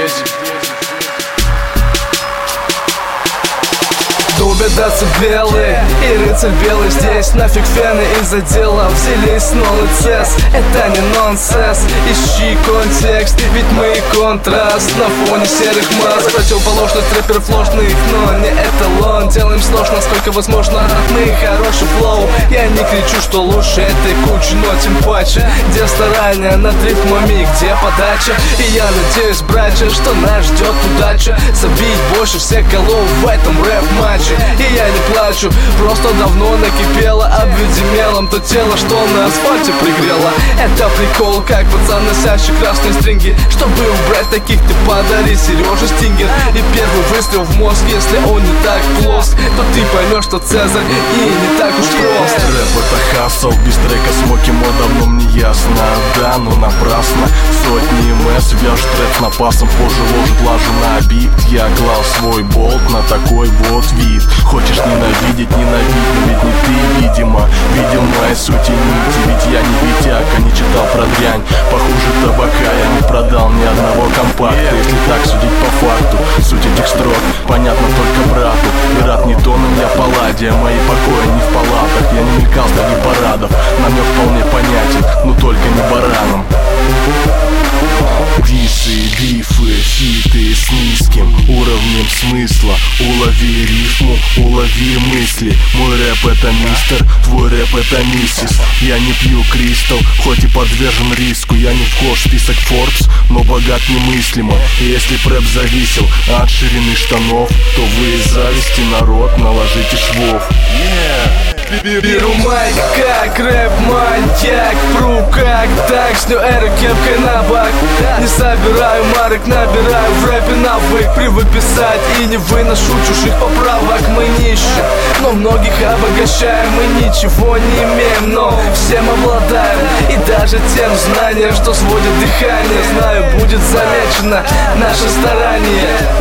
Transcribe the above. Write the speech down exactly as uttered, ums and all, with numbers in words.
Убедаться белые и рыцарь белый здесь. Нафиг фены из-за дела взялись с новый цесс. Это не нонсенс, ищи контекст, ведь мы и контраст на фоне серых масс. Противоположность рэперов ложных, но не эталон. Делаем сложно, насколько возможно, мы хороший флоу. Я не кричу, что лучше этой кучи, но тем паче, где старания над рифмами, где подача. И я надеюсь, братья, что нас ждет удача забить больше всех голов в этом рэп-матче. И я не плачу, просто давно накипело. Обведи мелом то тело, что на асфальте пригрело. Это прикол, как пацан, носящий красные стринги. Чтобы убрать таких, ты подари Сереже Стингер. И первый выстрел в мозг, если он не так плоск, то ты поймешь, что Цезарь и не так уж прост. Рэп это хасл, без трека смоки мой давно мне ясно. Да, но напрасно, сотни МС вяжет рэп с напасом. Позже ложит лажу на бит. Я клал свой болт на такой вот вид. Хочешь ненавидеть, ненавидь, но ведь не ты, видимо, видел мои сути нити. Ведь я не витяк, а не читал про дрянь. Похуже табака, я не продал ни одного компакта. Если так судить по факту, суть этих строк понятно только брату. И рад не тоном, я палладия, мои покои не в палатах. Я не мелькал среди парадов, намек вполне понятен, но только не бараном. Дисы, дифы, фиты с низким уровнем смысла. Улови рифму, улови мысли. Мой рэп это мистер, твой рэп это миссис. Я не пью кристалл, хоть и подвержен риску. Я не вхож в список Forbes, но богат немыслимо. И если б рэп зависел от ширины штанов, то вы из зависти, народ, наложите швов. Yeah. Беру майк, как рэп-маньяк, пру как так, сню эру кепкой на бак. Не собираю марок, набираю в рэпе навык. Привык писать и не выношу чужих поправок. Мы нищие, но многих обогащаем. Мы ничего не имеем, но всем обладаем. И даже тем знанием, что сводит дыхание. Знаю, будет замечено наше старание.